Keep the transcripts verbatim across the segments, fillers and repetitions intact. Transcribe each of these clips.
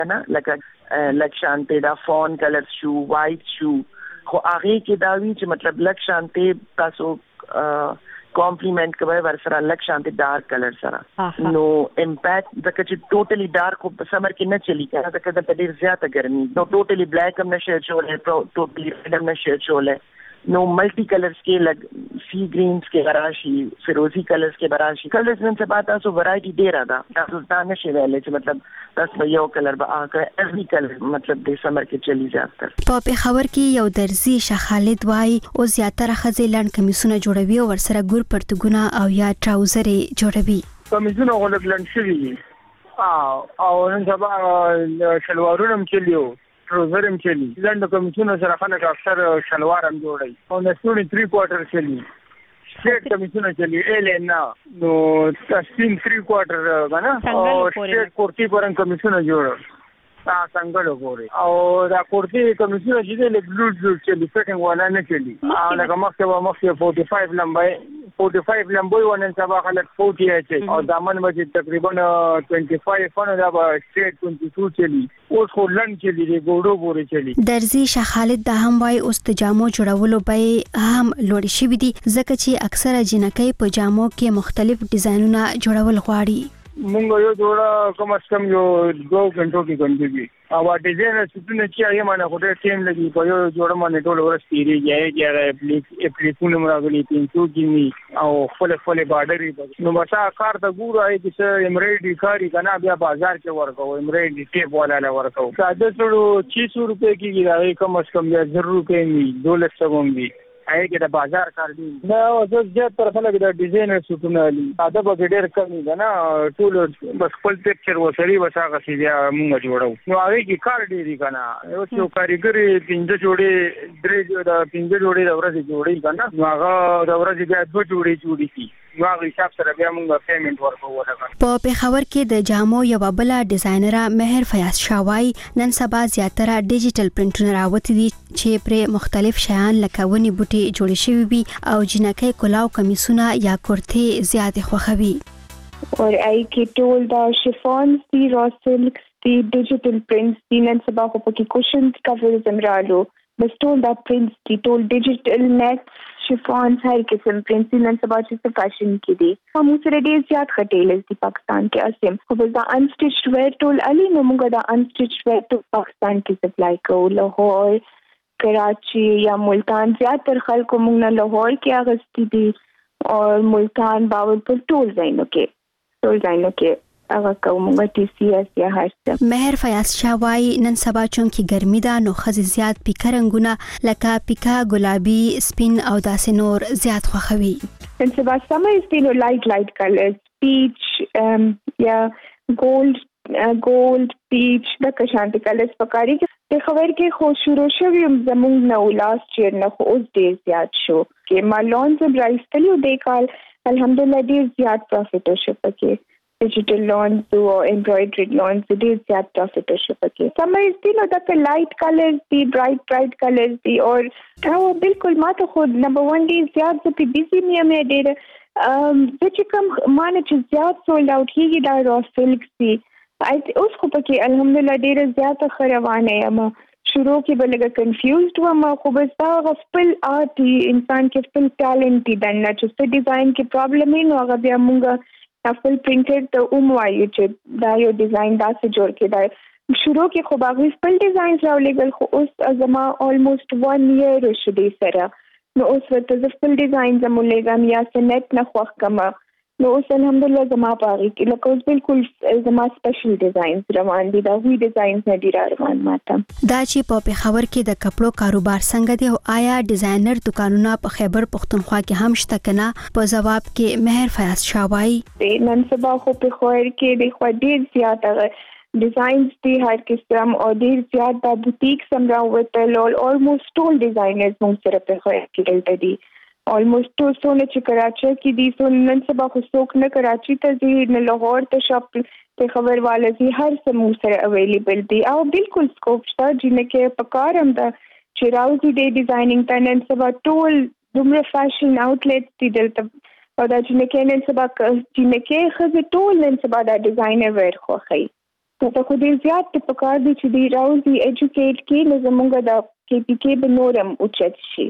نه لکه لک شانته دا فون کلر شو وایټ شو خو هغه کې دا وی چې مطلب لک شانته تاسو کمپلیمنٹ کوي ورسره لک شانته ډارک کلر سره نو امپیکټ د کچې ټوټلی ډارک په سمر کې نه چلی کنه د کده ډیر زیاته ګرمي نو ټوټلی بلیک هم نشه چولې ټوټلی ریډ هم نشه چولې نو ملٹی کلرز کے لگ سی گرینز کے براشی فیروزی کلرز کے براشی کلرز میں سے بات آسو ورائٹی دے رہا تھا تاسو دانش ویلے چھ مطلب دس یو کلر با آکا ایوری کلر مطلب دے سمر کے چلی زیادتر په خبر کې یو درزی شاه خالد وای او زیاتره خزې لاند کمیسونه جوړوي او ورسره ګور پرتګونه او یا ټراوزر جوړوي کمیسونه غوړ لاند شوی او او نن سبا شلوارونه هم چلیو ټراوزر هم چلی لاند کمیسونه سره خلک اکثر شلوار هم جوړي او نسونی تھری کوارټر چلی سټریټ کمیسونه چلی ال ان نو سپین تھری کوارټر غنا او سټریټ کورتی پرن کمیسونه جوړ تا څنګه وګوري او دا کورتی کمیسونه چې له بلو بلو چلی فټینګ ونه نه چلی او لکه مخکې و مخکې فورټي فایو لمبای فورټي فایو لمبوي ونن سبا خلک فورټي اچي او دامن مجه تقریبا ټوئنټي فایو فن دا سټریټ ټوئنټي ټو چلی اوس خو لن چلی دی ګوډو ګوري چلی درزی شاه خالد د هم وای اوس د جامو جوړولو به هم لوړ شي دي ځکه چې اکثره جنکۍ په جامو کې مختلف ډیزاینونه جوړول غواړي مونږ یو جوړه کوم اس کم یو دوه غنټو کې ګندګي او ډیزاین څه چې یې مانه خو ډېر ټیم لګي په یو جوړه باندې ټول ورس تیری یې یې اپلیک اپلیکونه مرغلي پینټو کینی او فل فل بارډري نو مسا کار د ګورو ای چې امریډي کاری کنه بیا بازار کې ورکو امریډي ټیپ والا لا ورکو ساده ټولو چھ سو روپے کې راځي کم اس کم یا زر روپے می دولت سوم دی اې کې د بازار کار دی نو زه زیات پر خلک د ډیزاینر سټونه لري ساده به ډېر کم دی نه ټول بس خپل پکچر وسري وساغه سي بیا موږ جوړو نو هغه کې کار دی کنه یو څو کاریګری پنځه جوړې درې د پنځه جوړې د ورځې جوړې کنه نو هغه د ورځې بیا دوه جوړې جوړې شي نو هغه حساب سره بیا موږ پیمنٹ ورکوو په پیښور کې د جامو یو بل ډیزاینر مهر فیاض شاوای نن سبا زیاتره ډیجیټل پرنټونه راوتی دي چې پر مختلف شیان لکه ونی بوټي جوړ شوی وي او جنکۍ کلاو کمیسونه یا کورته زیات خوخوي اور ای کې ټول دا شفون دی را سلک دی ډیجیټل پرنټس دی نن سبا خو پکې کوشنز کورز امرالو بس ټول دا پرنټس دی ټول ډیجیټل نیټ شفون هر قسم پرنټس نن سبا چې فیشن کې دي هم سره ډیر زیات خټیلز دی پاکستان کې اسیم خو دا انسټیچ ویر ټول علی نو موږ دا انسټیچ ویر ټول پاکستان کې سپلای کوو لاهور کراچی یا ملتان زیاتر خلکو موږ نه لاهور کې اغستی دي او ملتان باورپور ټول ځایونو کې ټول ځایونو کې هغه کوم ټي سي اس یا هر څه مهر فیاض شاوای نن سبا چونکی ګرمي ده نو خزي زیات پیکا رنگونه لکه پیکا ګلابي سپین او داسې نور زیات خوخوي نن سبا سمر سپینو لایټ لایټ کلرز پیچ یا ګولډ ګولډ پیچ د کشانت کلرز پکاري د خبر کې خو شروع شوی زمونږ نو لاست چیر نه خو اوس ډیر زیات شو کې مالون زم راځتلیو د کال الحمدلله ډیر زیات پروفیټ شو پکې ډیجیټل لونز او امبرايډري لونز ډیر زیات پروفیټ شو پکې سمر سپینو د لایټ کلرز دی برایټ برایټ کلرز دی او او بالکل ماته خو نمبر ون دی زیات په بيزي مې مې ډیر ام چې کوم مانه چې زیات سولډ اوټ کیږي دا را سلک دی اوس خو پکې الحمدلله ډیر زیات خروانه یم شروع کې بلګه کنفیوزډ و ما خو بس دا خپل آرت انسان کې خپل ټالنت دی نه چې څه ډیزاین کې پرابلم نه هغه بیا موږ خپل پرینټډ ته اوم وایو چې دا یو ډیزاین دا څه جوړ کړي شروع کې خو باغ خپل ډیزاین راولېګل خو اوس ازما অলموست ون ایئر شدي سره نو اوس ورته خپل ډیزاین زمولېګم یا سنت نه خوښ کما نو اوس الحمدلله زما پاره کې لکه اوس بالکل زما سپیشل ډیزاینز روان دي دا وی ډیزاینز نه دي روان ماته دا چې په پیښور کې د کپړو کاروبار څنګه دی او آیا ډیزاینر دکانونه په خیبر پختونخوا کې هم شته کنه په جواب کې مهر فیاض شاوای نن سبا خو په خور کې د خو ډیر زیات ډیزاینز دي هر قسم او ډیر زیات د بوتیک سم راوته لول অলموست ټول ډیزاینرز موږ سره په خور کې دلته دي অলموست ټول څونه چې کراچي کې دي سو نن سبا خو څوک نه کراچي ته ځي نه لاهور ته شاپ ته خبر والا دي هر څه موږ سره اویلیبل دي او بالکل سکوپ شته چې پکارم دا چې راوځي د ډیزاینینګ ته نن سبا ټول دومره فیشن آوټلیټس دي دلته او دا چې نن سبا چې نه کې خزه ټول نن سبا دا ډیزاینر ور خوخی ته خو دې زیات په کار دي چې دی راوځي ایجوکیټ کې لزمونږ د کې پی کې بنورم اوچت شي.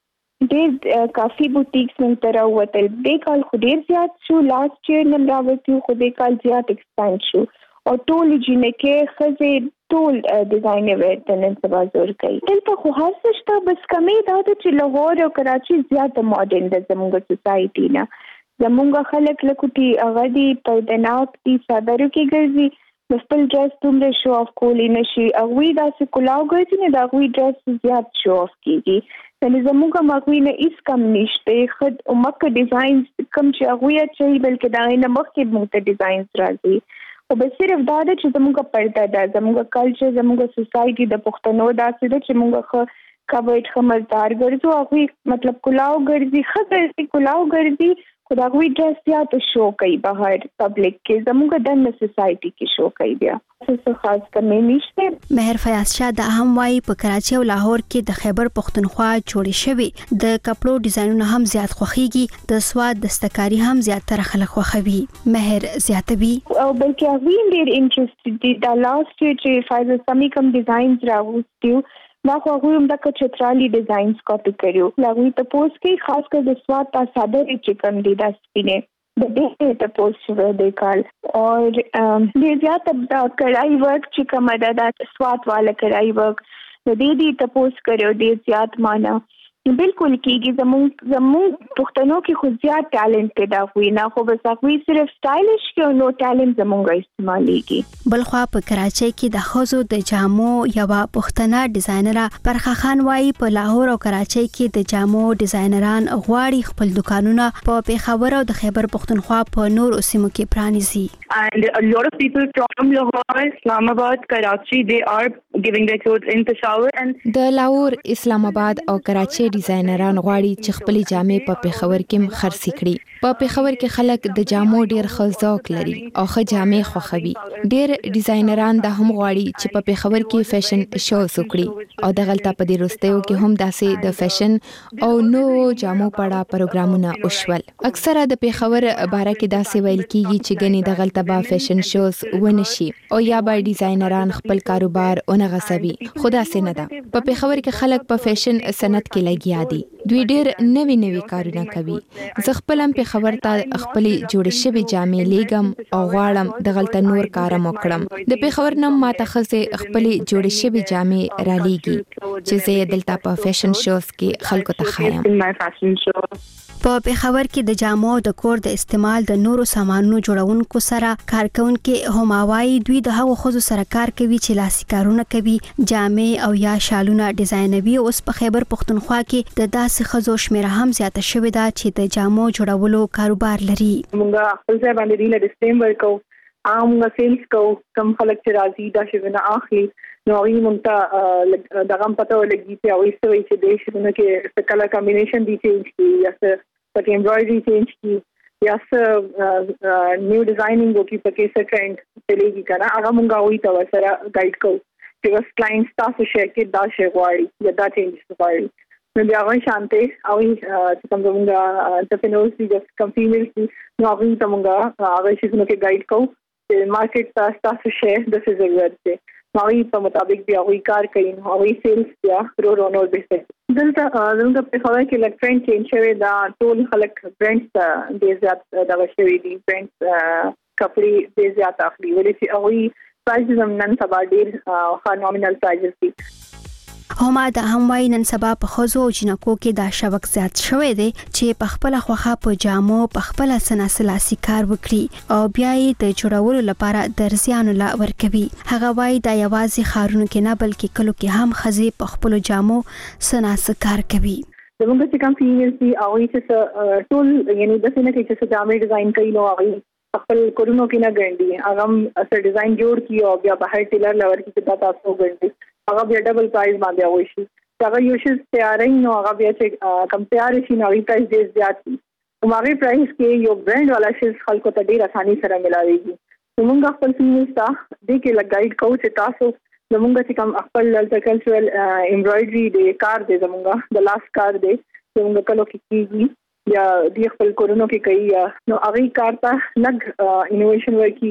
ډېر کافي بوتیکس من تر وتل دې کال خو ډېر زیات شو، لاست ایئر نن راوځي خو دې کال زیات ایکسپاند شو او ټول جنکه خزه ټول ډیزاین ورته نن سبا زور کوي. دلته خو هر څه شته، بس کمی دا چې لاهور او کراچي زیات ماډرن د زموږ سوسایټي نه. زموږ خلک لکوټي هغه دی پردناک دي صدرو کې ګرځي د خپل ډریس دومره شو آف کولی نشي، هغوی داسې کلاو ګرځي نه د هغوی ډریس زیات شو آف کېږي. یعنې زموږ هغوی نه هېڅ کم نشته، ښه مکه ډیزاینز کوم چې هغوی اچوي بلکې د هغې نه مخکې موږ ته ډیزاینز راځي. خو بس صرف دا ده چې زموږ پرده ده، زموږ کلچر، زموږ سوسایټي د پښتنو داسې ده چې موږ ښه کورډ ښه مزدار ګرځو، هغوی مطلب کلاو ګرځي، ښه ګرځي کلاو ګرځي خو د هغوی ډریس زیات شو کوي بهر پبلک کې، زموږ دننه سوسایټي کې شو کوي. بیا څه خاص کمی نشته. مهر فیاض شاه د هم وايي په کراچي او لاهور کې د خیبر پښتونخوا جوړې شوی د کپړو ډیزاینونه هم زیات خوخيږي، د سواد دستکاری هم زیات تر خلک خوخوي. مهر زیاتوي او بلکې هغوی ډېر انټرېسټډ دي. دا لاست چې فایزل سمي کوم ډیزاینز راوستیو دا خو هغوی هم دغه چترالي ډیزاینز کاپي کړیو. هغوی تپوس کوي خاص کر د سواد تا صادر چې کوم دي دا سپینې د دې تپوس شوی دی کال اور ډېر زیات د کړای ورک چې کوم د سواد والا کړای ورک د دې دې تپوس کړو ډېر زیات معنا بالکل کېږي. زموږ زموږ پښتنو کې خو زیات ټالنټ دا وي نه، خو بس هغوی صرف سټایلش کې او نو ټالنټ زموږ استعمالېږي. بلخوا په کراچۍ کې د ښځو د جامو یوه پښتنه ډیزاینره پرخه خان وايي په لاهور او کراچۍ کې د جامو ډیزاینران غواړي خپل دکانونه په پېښور او د خیبر پښتونخوا په نورو سیمو کې پرانیزي. And a lot of people from Lahore, Islamabad, Karachi, they are giving their clothes in Peshawar. And د لاهور، اسلام آباد او کراچۍ ډیزاینران غواړي چې خپل جامې په پېښور کې خرڅ کړي. په پېښور کې خلک د جامو ډېر ښه ذوق لري او ښه جامې خوښوي. ډېر ډیزاینران دا هم غواړي چې په پېښور کې فیشن شوز وکړي او دغلته په دې وروستیو کې هم داسې د فیشن او نوو جامو په اړه پروګرامونه وشول. اکثره د پېښور باره کې داسې ویل کېږي چې ګنې دغلته به فیشن شوز ونشي او یا به ډیزاینران خپل کاروبار ونغځوي، خو داسې نه ده. په پېښور کې خلک په فیشن صنعت کې لګیا دي، دوی ډېر نوي نوي کارونه کوي. زه خپل هم پېښور ته خپلې جوړې شوې جامې لیږم او غواړم دغلته نور کار هم وکړم. د پېښور نه ماته ښځې خپلې جوړې شوې جامې رالیږي چې زه یې دلته په فیشن شوز کې خلکو ته ښایم. په پېښور کې د جامو د کور د استعمال د نورو سامانونو جوړونکو سره کارکونکي هم وايي دوی د هغو ښځو سره کار کوي چې لاسي کارونه کوي، جامې او یا شالونه ډیزاینوي. اوس په خیبر پښتونخوا کې د داسې ښځو شمیره هم زیاته شوې ده چې د جامو جوړولو کاروبار لري. موږ خپل ځای باندې ریل ډیسپلې ورکو، عام سیلز کو، کم خلک چې راځي دا شونه اخلي نو هغوی موږ ته دغه هم پته ولګي چې هغوی څه وایي چې دې شونه کې څه کلر کمبینیشن دي چینج کړي یا څه پکې امبرایډري چینج کړي یا څه نیو ډیزاینینګ وکړي پکې څه ټرینډ چلېږي که نه، هغه موږ هغوی ته ورسره ګایډ کوو چې بس کلاینټس تاسو شی کې دا شی غواړي یا دا چینجز غواړي. نو بیا هغوی شانتې هغوی چې کوم زموږ انټرپرینرز دي چې کوم فیمیلز دي نو هغوی ته موږ هغه شیزونو کې ګایډ کوو چې مارکیټ ته ستاسو شی داسې ضرورت دی، هغوی په مطابق بیا هغوی کار کوي، هغوی سیلز بیا رو رو نور بهتر. دلته زموږ په پېښور کې لږ ټرینډ چینج شوی دا، ټول خلک برانډز ته ډېر زیات دغه شوي دي، برانډز کپړې ډېر زیات اخلي ولې چې هغوی پرایزز هم نن سبا ډېر ښه نامینل پرایزز دي. هما د هم وايي نن سبا په ښځو او جنکو کې دا شوق زیات شوی دی چې په خپله خوښه په جامو په خپله څه لاسي کار وکړي او بیا یې د جوړولو لپاره درزیانو له ورکوي. هغه وايي دا یوازې ښارونو کې نه بلکې کلو کې هم ښځې په خپلو جامو څه کار کوي. زموږ چې کوم فیمیلز دي هغوی چې ټول یعنې داسې نه کوي چې څه جامې ډیزاین کوي نو هغوی خپل کورونو کې نه ګنډي، هغه هم څه ډیزاین جوړ کړي او بیا بهر ټیلر له ورکړي چې دا تاسو وګنډي، هغه بیا ډبل پرایز باندې هغوی شي. هغه یو شی تیاروي نو هغه بیا چې کم تیار شي نو هغوی پرایز ډېر زیات وي. هماغې پرایز کې یو برانډ والا شی خلکو ته ډېر اساني سره ملاویږي. نو موږ خپل فیمیلز ته دې کې لږ ګایډ کوو چې تاسو زموږ چې کوم خپل دلته کلچرل امبرایډري دی کار دی زموږ د لاس کار دی زموږ کلو کې کېږي یا دی خپل کورونو کې کوي نو هغوی کار ته لږ انوویشن ورکړي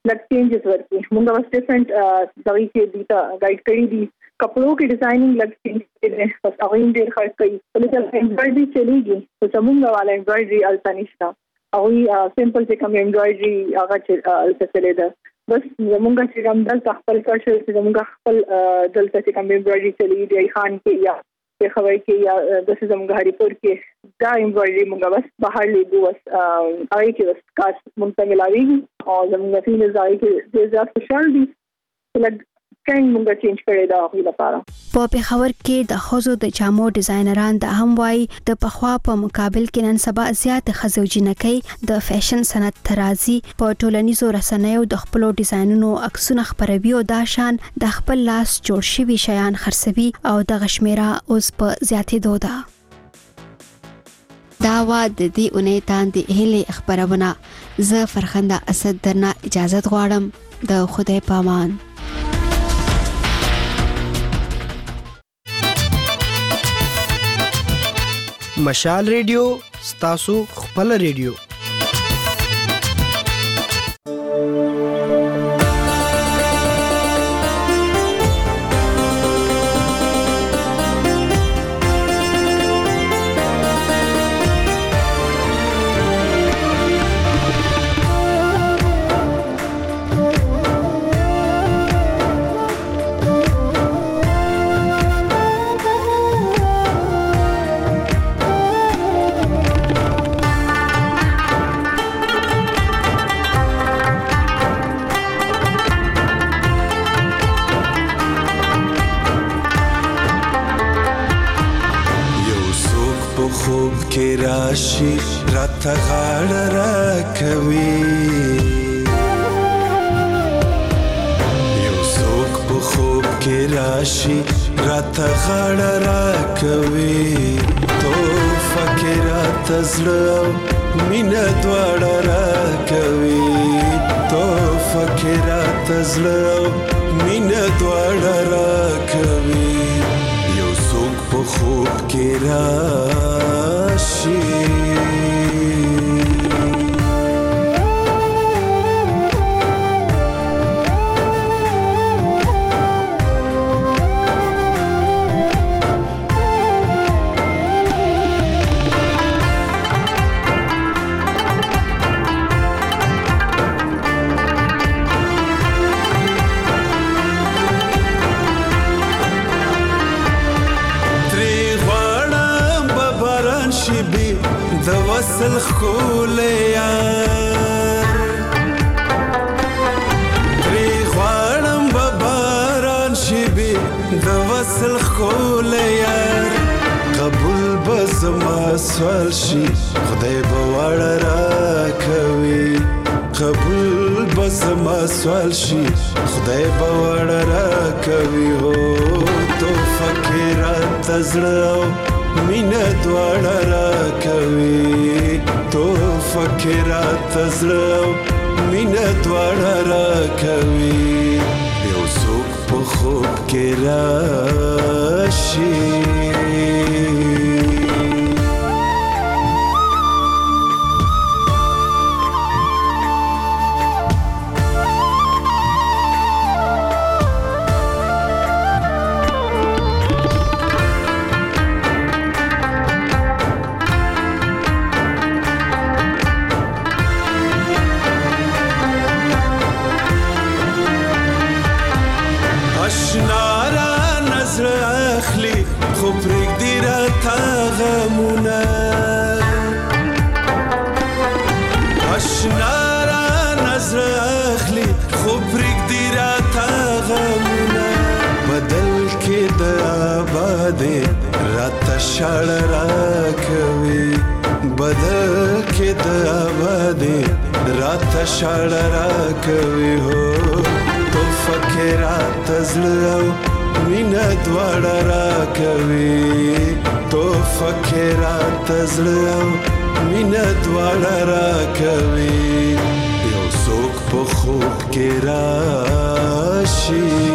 لک چینجز ورکړي. موږ اوس ډیفرنٹ ځای کې دیتا گائیډ کړی دي کپڑوں کی ډیزاینینګ لګ چینج کړي بس هغه یې ډېر خرڅ کوي. ولې چې امبرايډري چلیږي خو زمونږ والا امبرايډري التنشتا او سمپل چې کوم امبرايډري هغه چې التسلې ده بس زمونږ چې کوم دلته خپل کار شي زمونږ خپل دلته چې کوم امبرايډري چلیږي دی خان کې یا په خوي کې یا د زمونږ هریپور کې دا امبرايډري موږ بس بهر لیدو بس هغه کې بس کاش مونږ ته ملاوي او زمونږ فینې ځای کې ډېر زیات خوشاله دي لګ کین مونږ چینج کړی دا خو لپاره. په پېښور کې د ښځو د جامو ډیزاینران د هم وای د پخوا په مقابل کې نن سبا زیات ښځو جنکۍ د فیشن صنعت ترازی په ټولنیزو رسنیو د خپل ډیزاینونو عکسونه خپروي او دا شان د خپل لاس جوړ شوي شیان خرڅوي او د غشمیره اوس په زیاتېدو ده. دا وا د دې اونۍ تاندې هلي خبرونه زه فرخنده اسد درنه اجازه غواړم. د خدای پامان. مشال ریډیو ستاسو خپل ریډیو. راشي راته غاړه راکوي یو څوک په خوب کې راشي راته غاړه راکوي توفه کې راته زړه مینه دواړه راکوي توفه کې راته زړه مینه دواړه راکوي یو څوک په خوب کې راشي وصل خول یار تری خوانم بباران شبی د وصل خول یار قبول بزما سوال شي خدای بوړ را کوي قبول بزما سوال شي خدای بوړ را کوي هو تو فکر تزړو مینه دواړه راکوي تو فکرات زړه مینه دواړه راکوي یو څوک په خوب کې راشي شړ راکوي بدل کې د آبادي رات شړ راکوي هو تو فکرات زړه مینه دواړه راکوي تو فکرات زړه مینه دواړه راکوي یو څوک په خوب کې راشي